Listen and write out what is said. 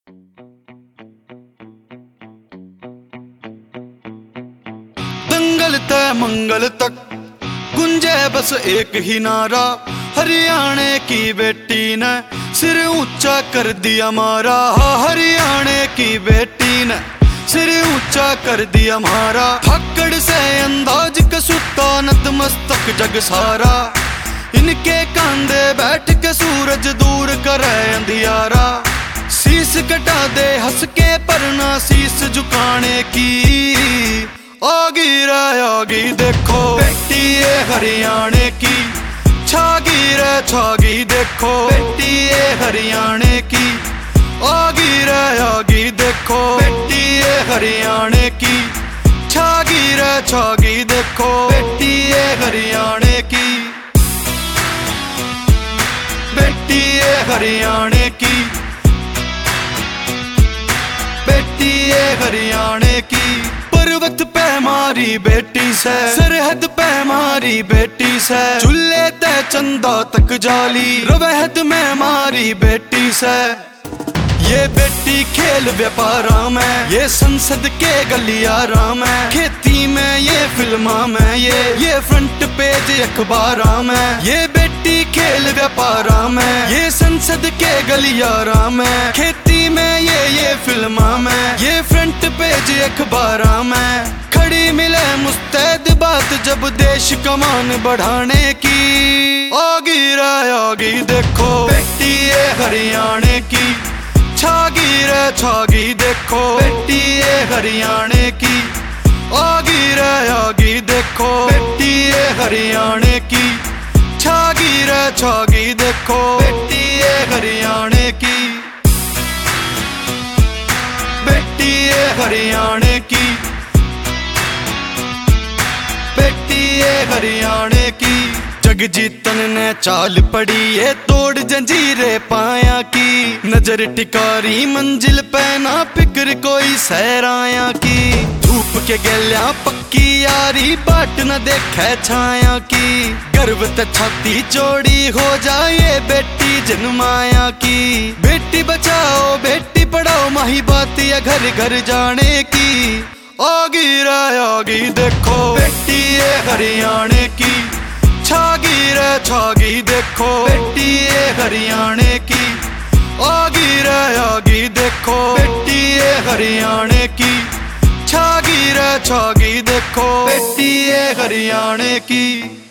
दंगल तय मंगल तक गुंजे बस एक ही नारा, हरियाणे की बेटी ने सिर ऊंचा कर दिया हमारा। हरियाणे की बेटी ने सिर ऊंचा कर दिया हमारा। फक्कड़ से अंदाज कसूता नतमस्तक जग सारा, इनके कांधे बैठ के सूरज दूर करे अंधियारा। शीश कटा दे हंस के पर ना शीश झुकाने की, आगी रे आगी देखो बेटी ये हरियाणे की, छागी रे छागी देखो बेटी ये हरियाणे की, आगी रे आगी देखो बेटी ये हरियाणे की, छागी रे छागी देखो बेटी ये हरियाणे की, बेटी ये हरियाणे की, बेटी ये हरियाणे की। पर्वत पे मारी बेटी से, सरहद पे मारी बेटी से, चूल्हे ते चंदा तक जाली, रवहद में मारी बेटी से। ये बेटी खेल व्यापारा में, ये संसद के गलियारा में, खेती में ये फिल्मा में, ये फ्रंट पेज अखबारा में। ये बेटी खेल व्यापारा में, ये संसद के गलियारा में, खेती में ये फिल्मा में, ये फ्रंट पेज अखबारा में। खड़ी मिले मुस्तैद बात जब देश कमान बढ़ाने की, आगी रे आगी देखो बेटी ये हरियाणे की, छागी रे छागी देखो बेटी ये हरियाणे की, आगी रे आगी देखो बेटी ये हरियाणे की, छागी रे छागी देखो बेटी ये हरियाणे की, बेटी ये हरियाणे की, बेटी ये हरियाणे की। जगजीतन ने चाल पड़ी ये तोड़ जंजीरें पाया की, नजर टिकारी मंजिल पे ना फिक्र कोई सहराया की। धूप के गलिया पक्की यारी बाट न देखे छाया की, गर्व ते छाती चौड़ी हो जाए बेटी जन्माया की। बेटी बचाओ बेटी पढ़ाओ माही बात या घर घर जाने की, आगी रे आगी देखो बेटी ये हरियाणे की, छागी रे छागी देखो बेटी ये हरियाणे की, आगी रे आगी देखो बेटी ये हरियाणे की, छागी रे छागी देखो बेटी ये हरियाणे की।